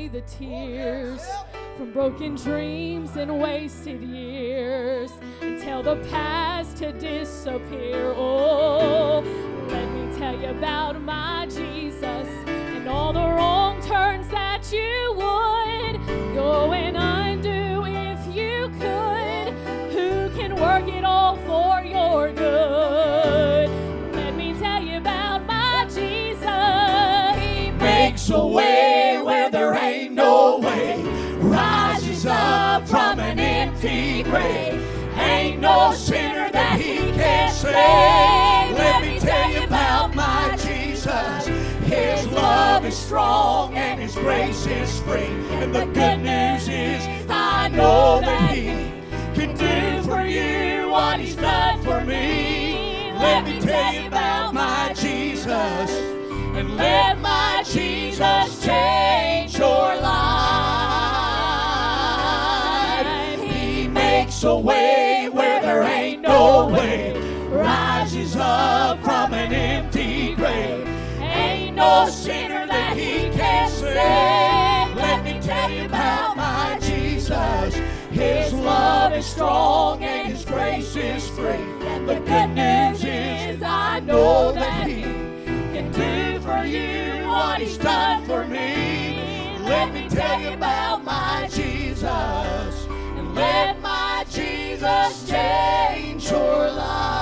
the tears from broken dreams and wasted years, and tell the past to disappear. Oh, let me tell you about my Jesus and all the wrong turns that you would go and undo if you could. Who can work it all for your good? Let me tell you about my Jesus. He Makes a way where there ain't no way, rises up from an empty grave. Ain't no sinner that he can't save. Let me tell you about my Jesus. His love is strong and his grace is free. And the good news is I know that he can do for you what he's done for me. Let me tell you about my Jesus, and let my Jesus change your life. He makes a way where there ain't no way, rises up from an empty grave. Ain't no sinner that he can't save. Let me tell you about my Jesus. His love is strong and his grace is free. And the good news is I know that he can do for you what he's done for me. Let me tell you about my Jesus, and let my Jesus change your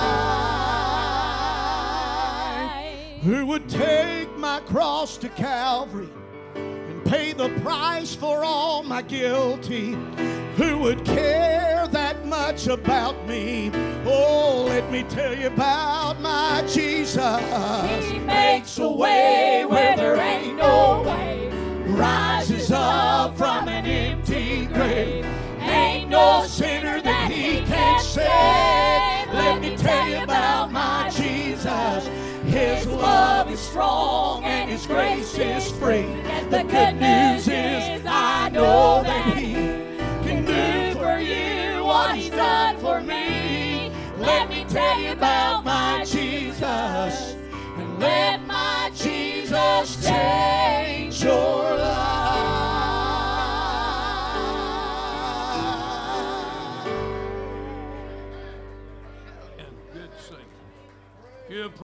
life. Who would take my cross to Calvary and pay the price for all my guilty? Who would care that much about me? Oh, let me tell you about my Jesus. He makes a way where there ain't no way, rises up from an empty grave. Ain't no sinner that he can't save. Let me tell you about my Jesus. His love is strong and his grace is free. And the good news is I know that he can do for you what he's done for me. Let me tell you about my Jesus, and let my Jesus change your life.